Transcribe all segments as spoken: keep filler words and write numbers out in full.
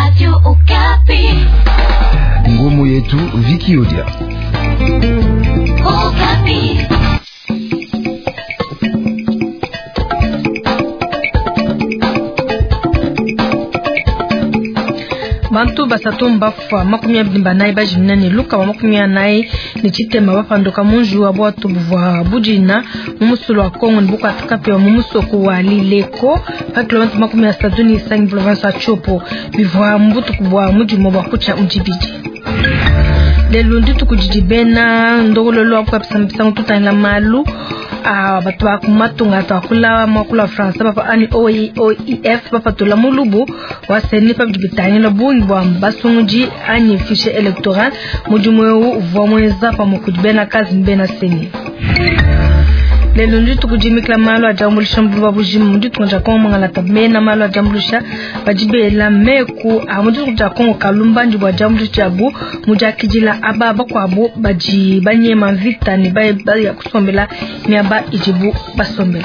Radio Okapi. Ngumu yetu Viki Odia. Okapi. Bantu basatu mbafa makumi abiri banayi bajimina ni luka wa makumi anayi ni chitema bapandoka munju wa bwatu bwa bujina mumusulu wa Kongo nibuko atakape wa mumusoko wa Lileko pa kilomita makumi asatu ni isangi province wa Chopo bivwa mbutu kubwa mujimo bwa kucha unjibiji. Lelundi tukujijibena ndogololo wa kwa pisampisangu tutanyla malu Ah, batu ba kumatunga ta kula makula France papa ani O E F papa tola mulubu wa seni papa bitanyela bungi bwa basunguji ani fiche electoral mujumo vo mweza pa mukujibena kazi mbena seni. Lelo ndi tukujimikla malo ajambulisha mbulu bujimu ndi tukunja kongo mangala tabena malo ajambulisha bajibela meku amundi tukunja kongo kalumba ndi ajambulisha bu mujakijila ababa kwa bu baji banye mavita ni baye baye ya kusombela ni aba ijibu basombela.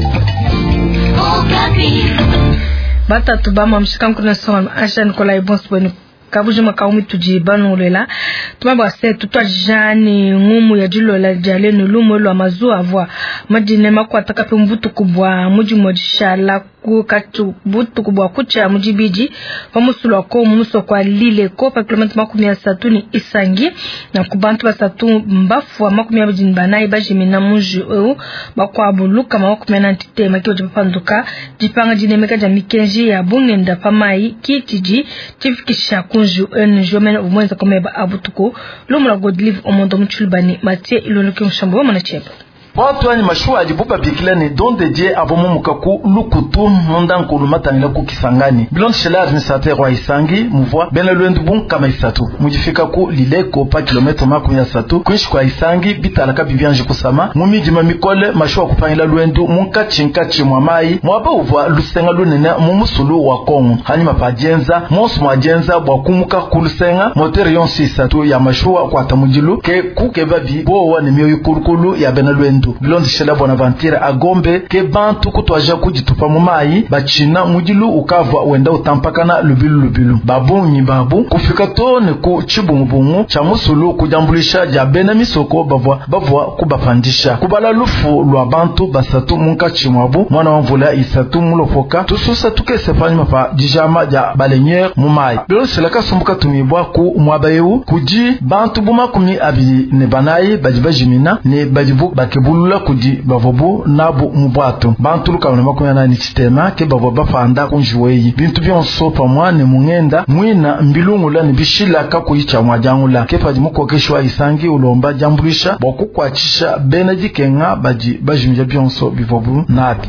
Bata tubama mshika mkuna soma asha Nikola Ibonsboni kabujuma kaumi tujibanu lela tumaba se tutwa jani ngumu ya julo la jale nulumu lo amazu avwa madine makwata kape mbutu kubwa muji modishala ku katu butu kubwa kucha mujibiji pamusulu wako mumuso kwa Lileko pa kilomita makumi asatu ni isangi na kubantu basatu mbafu wa makumi abiri banayi bajimina muju eu bakwa buluka makumi nantite makio jipanduka jipanga jinemeka jamikenji ya bungenda pamai kitiji tifikisha kunju en jomen umwenza komeba abutuko lomula godlive omondo mchulbani matie iloloke mshambo mwana chepa. Watu ani mashua ajibupa bikilani donde je abomu mukaku lukutu nondan kulumatani laku Kisangani. Bilon shela administrateur wa Isangi muvwa bena luendu bun kama isatu. Mujifika ku Lileko pa kilometre makumi ya satu. Kuishi kwa Isangi bita alaka bibianji kusama. Mumi jima mikole mashua kupangila luendu munka chinka chimwa mai. Mwaba uvwa lusenga lunene mumusulu wa Kongo. Hani mapajenza, monsu mwajenza wakumuka kulusenga. Moteri yonsi isatu ya mashua kwa tamujilu. Ke kukebabi bowa ni miyo yukurukulu ya bena luendu. Bilondi shela Bonaventure agombe ke bantu kutwaja kujitupa mu mai bachina mujilu ukavwa wenda utampakana lubilu lubilu babunyi babu kufika tone ku chibungubungu cha musulu kujambulisha ja bena misoko bavwa bavwa kubapandisha kubala lufu lwa bantu basatu munka chimwabu mwana wamvula isatu mulofoka tususa tukese fanyuma pa dijama ja balenyer mu mai bilondi shela kasumbuka tumibwa ku mwabayewu kuji bantu buma kumi abiri ne banayi bajibajimina ne bajibu bakebu bulula kudi bavobu nabu mubwato bantu luka na makumi nane chitema ke bavo bafanda kunjuweyi bintu byonso pamwane mungenda mwina mbilungula ni bishila kakuyicha mwajangula kefa muko keshwa Isangi ulomba jambulisha bokukwachisha bena jikenga baji bajimja byonso bivobu nabi.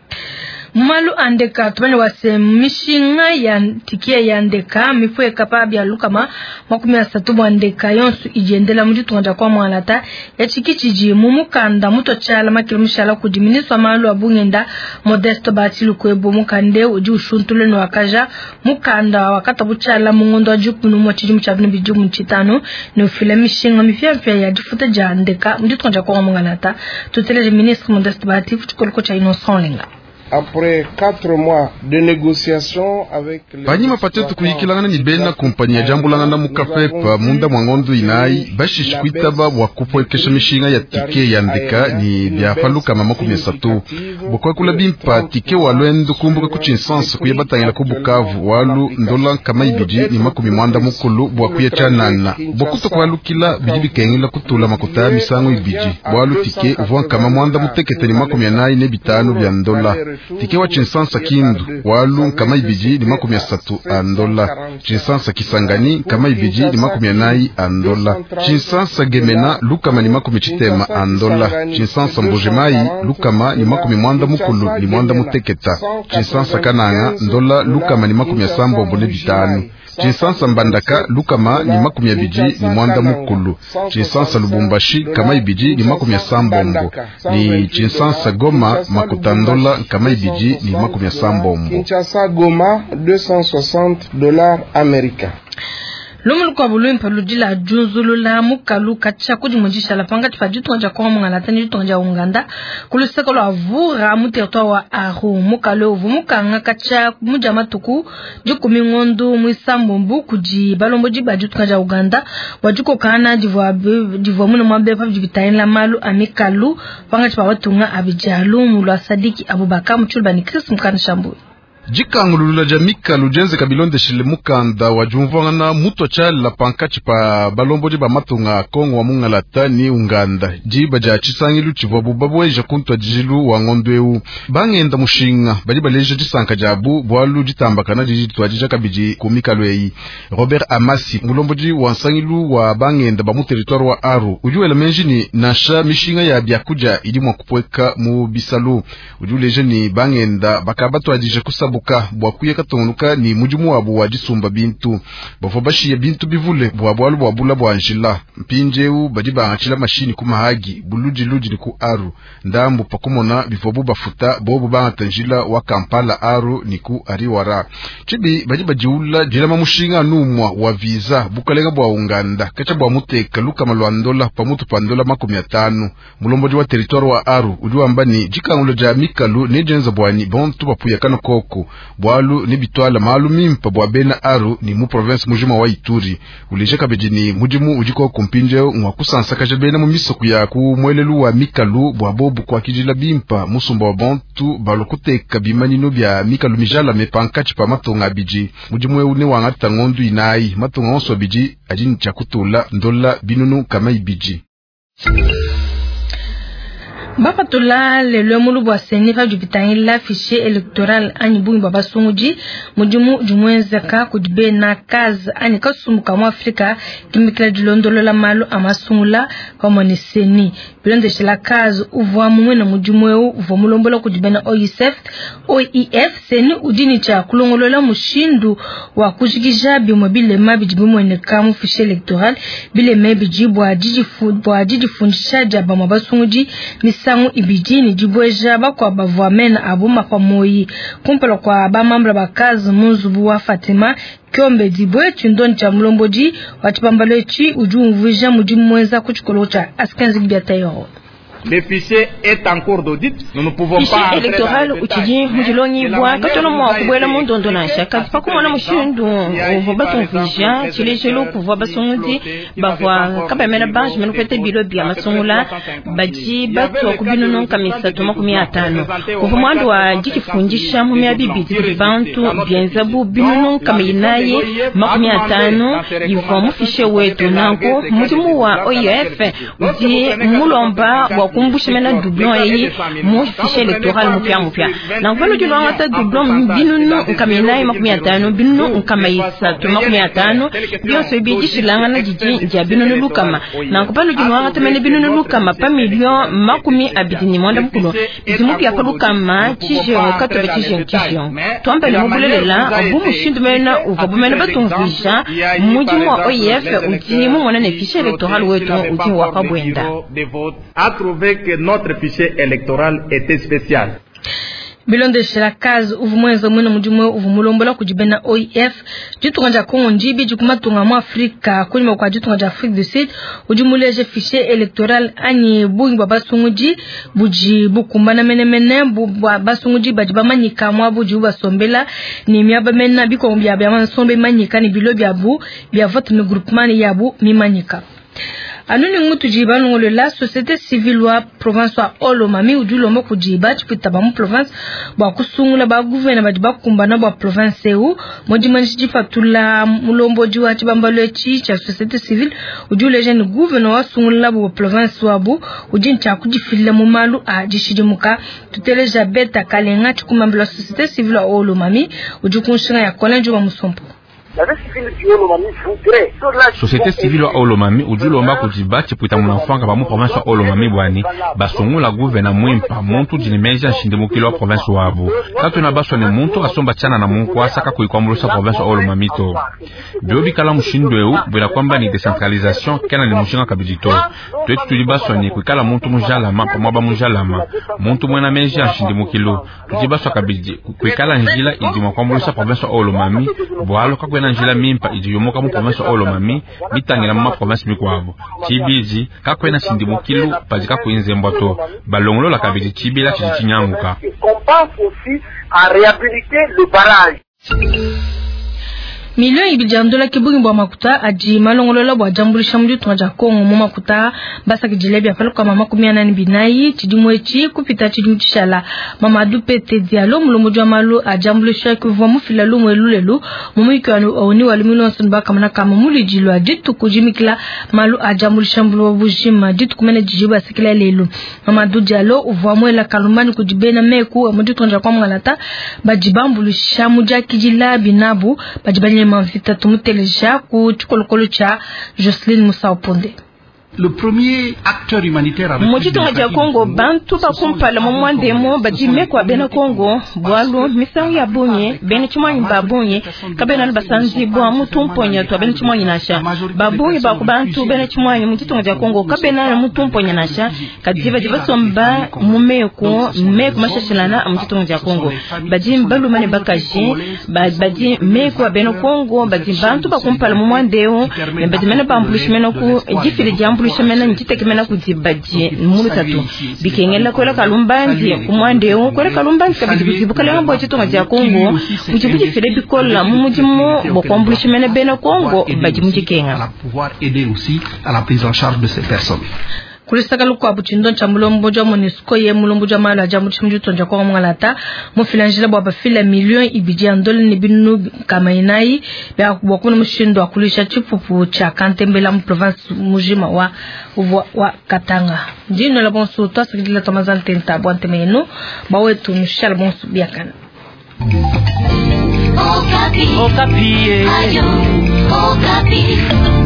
Malu andeka tubane wase mishinga ya tikia ya andeka mifue kapabi ya lukama makumi asatu mwandeka yonsu ijendela mudi tuwanja kwa mwalata ya chikichiji mumukanda muto chala makilumishala kujiministwa malu wa bungenda Modesto Batilu kwebo mukande uji ushuntule no wakaja mukanda wakata buchala mungondo wa jukunu mwachiji mchabini biju mchitano ni ufile mishinga mifia mfia ya jifute ja andeka mudi tuwanja kwa mwalata tuteleje ministre Modesto Batilu fuchukoluko cha Innocent Lenga. Après quatre mois de négociations avec les Panyi mapatetu kuyikilangana ni bena kompani ya jambulangana mukafepa munda mwangondo inai bashishkwitaba wakupwekesha mishinga ya tike ya ndeka ni byafaluka mamakumi asatu bokwa kula bimpa tike walwendo kumbuka kuchinsansu kuyabatangila kubukavu walu ndola kama ibiji ni makumi mwanda mukulu bwakuya chanana bokuto kwalukila biji bikengila kutula makuta misango ibiji walu tike uvuan kama mwanda mutekete ni makumi anayi ne bitanu bya ndola tike wa chinsansa kindu walu kama ibiji ni makumi asatu andola chinsansa Kisangani kama ibiji ni makumi anayi andola chinsansa Gemena lukama ni makumi chitema andola chinsansa Mbujimai lukama ni makumi mwanda mukulu ni mwanda muteketa chinsansa Kananga ndola lukama ni makumi asambombo ne bitanu chinsansa Mbandaka lukama ni makumi abiji ni mwanda mukulu chinsansa Lubumbashi kama ibiji ni makumi asambombo ni chinsansa Goma makutandola kama ibiji ni makumi asambombo Kinshasa Goma deux cent soixante dollars américains. Lomu kwa bulu impa ludila junzulu la mukalu kacha kujimujisha la panga tifajitu nja kwa mga latani jitu nja Uganda kuluseka lo avura mu territoire wa Aru mukalu uvu mukanga kacha muja matuku juku mingondu muisambombu kuji balombo jiba jitu nja Uganda wajuko kana divwa divwa muna mwambe pa jibitaini la malu amikalu panga tifa watunga abijalu mulu Sadiki Abubakar mchulba ni Chris mkana shambu jikangulula jamika lujenze kabilonde shile mukanda wajumvana muto chala pankachi pa balombo jiba matunga Kongo wa munga latani Uganda jiba ja chisangilu chivobu babwe jakuntwa jilu wa ngondweu bangenda mushinga baliba leje jisanka jabu bwalu jitambakana jitwa jijaka biji kumika lwei Robert Amasi mulombo ji wansangilu wa bangenda ba mu territoire wa Aru ujuela menjini nasha mishinga ya byakuja ili mwa kupweka mu bisalu ujuleje ni bangenda bakabatwa jije kusa buka bwakuye katongunuka ni mujimu wabu wajisumba bintu bafobashi ya bintu bivule bwabwalu bwabula bwanjila mpinjeu bajiba anchila mashini kumahagi buluji luji ni ku Aru ndambu pakumona bifobu bafuta bobu bangatanjila wa Kampala Aru ni ku Ariwara chibi bajiba jiula jila mamushinga numwa wa visa bukalenga bwa Uganda kacha bwa muteka luka malwandola pamutu pandola makumi atanu mulomboji wa territoire wa Aru ujuwa mbani jikangulo jamikalu nejenza bwani bontu bapuya kano koko bwalu ni bitwala malumi mpa bwa bena Aru ni mu province mujima wa Ituri uleje kabejini mujimu ujiko kumpinje ngwa kusansa kaje bena mu misoku ya ku mwelelu wa mikalu bwa bobu kwa kijila bimpa musumba wa bontu balokuteka bimanino bya mikalu mijala mepankachi pa matonga biji mujimu we une wangata ngondu inai matonga onso biji ajini chakutula ndola binunu kama ibiji Bapa tola le le mulu bwa seni fa jupitani la fichier électoral ani bungi baba sunguji mujumu jumwenza ka kudibe na kaz ani kasumuka mu Afrika kimikla dilondolo la malu amasungula kwa ni seni bilonde shela kaz uvwa mumwe na mujumu eu uvwa mulombola kudibe na O I S F O I F seni udini cha kulongolola mushindu wa kujigija bi mobile mabi jibumu ene kamu fichier électoral bile mebi jibwa jiji bwa jiji fundisha jaba mabasunguji ni sangu ibijini jibweja bakwa bavwamena abuma kwa moyi kumpelo kwa ba mambra bakazi munzubu wa Fatima Kyombe dibwe chindoni cha mulomboji watipambalechi ujumvija mujimu mwenza kuchikolocha askanzi biatayo. Le fichier est en cours d'audit. Nous ne pouvons pas. Fichier électoral utiji mujilongi bwa katono mwa kubwela mundondo na shaka pakumona mushindu uvobaton vija chile chelo kuva basonguzi bavwa kabamena banj menu kwete bilo bya masungula baji batwa kubino non kamisa tuma kumi atano kuva mwandu wa jikifunjisha mu mya bibi bantu byenzabu bino non kaminaye makumi atano yivo mu fichier wetu nanko mujimu wa O I F uji mulomba wa kumbusha mena doublon yi mo fichier électoral mo pya mo pya na ngolo jilo ngata doublon binunu nkamina makumi atano binunu nkamaisa to makumi atano bio so biji shilanga na jiji ja binunu lukama na ngopalo jilo ngata mena binunu lukama pa million makumi abidini mwanda mkuno bizimu pya lukama chije kato be chije chije tomba le mobulela obumu shindu mena uvabu mena batumvisha muji mo O I F uji mo mona ne fichier électoral wetu uji wa kabwenda que notre fichier électoral était spécial. Bilonde shela kazi uvumwenzo mwena mujumwe uvumulombola kujibena O I F jitunga Kongo njibi jikumatunga mu Afrika kulima kwa jitunga Afrique du Sud ujumuleje fichier électoral ani bungi baba sunguji buji bukumbana mene mene baba sunguji bajiba manyika mwa buji basombela ni myaba mena biko bya bya mansombe manyika ni bilo bya bu bya vote ne groupement yabu mi manyika. Anuni ngutu jiba ngolo la société civile wa province wa Olomami ujulo mo kujiba chipita ba mu province ba kusungula ba gouvernement ba jiba kumbana ba province eu moji manji fatula mulombo jiwa chibambalo chi cha société civile ujulo jeune gouvernement wa sungula ba province wa bu ujincha kujifilla mu malu a jishijimuka tuteleja beta kalenga chikumambalo société civile wa Olomami ujukunshinga ya kolenjo wa musompo. Société civile wa Olomami ujulomba kujibachi puita munafanga ba mu province wa Olomami bwani basongu la gouvernement mwimpa muntu jinemeja nshindimukilo wa province wabu tatu na baswa ne muntu asomba chana na mungu asaka kuikwambulusha province wa Olomami to biobi kala mushindu eu bila kwamba ni decentralisation kana ni mushinga kabijito twetu tulibaswa ni kuikala muntu mujalama pa mwaba mujalama muntu mwena meja nshindimukilo tujibaswa kabiji kuikala njila idimwa kwambulusha province wa Olomami bwalo kakwe na njila mimpa idi yomoka mu province Olomami mitangela mu province mikwabo chibiji kakwena sindimu kilu pazika kuinze mboto balongolo la kabidi chibila chichinyanguka. On pense aussi à réhabiliter le barrage. Milioni ibijandola kibungi bwa makuta aji malongolola bwa jambuli shamju tunaja Kongo mu makuta basa kijilebi afalo kwa mama kumia nani binayi chidimwechi kupita chidimchishala Mamadou Pete Diallo mulomujwa wa malu ajambuli shaki vwa mufila lumu elulelu mumu ikiwa auni walimilo nsonba kamana kama muli jilwa jitu kujimikila malu ajambuli shambulu wabujima jitu kumene jijibu asikila lelu Mamadou Diallo uvwa mwela kalumani kujibena meku wa muju tunaja kwa mwangalata bajibambulu shamuja kijila binabu bajibani mavita tumuteleja ku chukolokolo cha Jocelyn Moussa Oponde. Le premier acteur humanitaire avec Mojito ngaja Kongo bantu bakumpala mu mwandemo bajime kwa bena Kongo bwalu misangu ya bunye bene chimwanyi babunye kabena basanzi bwa mutumponya to bene chimwanyi nasha babunye bakubantu bene chimwanyi mojito ngaja Kongo kabena mutumponya nasha kadiva diva somba mumeko meko mashashilana mojito ngaja Kongo bajim balumane bakaji baji meko bene Kongo bajim bantu bakumpala mu mwandeo bajimena bampushimeno ku jifile jambu Lushemena njite kemena kuzibaje mulu tatu bikengela kwela kalumbandi kumwandeo kwela kalumbandi kabidi kuzibuka lenga bwa chito ngaja Kongo kujibuji fere bikola mumujimo bokwambushemena bena Kongo baji mujikenga pouvoir aider aussi à la prise en charge de ces personnes. Kulisaka luku abuchindo chambulo mboja monisco ye mulomboja mala jamu chimju tonja kwa mwangalata mufilangila bwa bafila milioni ibiji andole ni binu kamainai bya kubokuna mushindo akulisha chipupu cha Kantembela mu province mujima wa wa, wa Katanga ndino la bonso to asikila tomazal tenta bwante meno bawetu mshal bonso biakana Okapi Okapi Ayo Okapi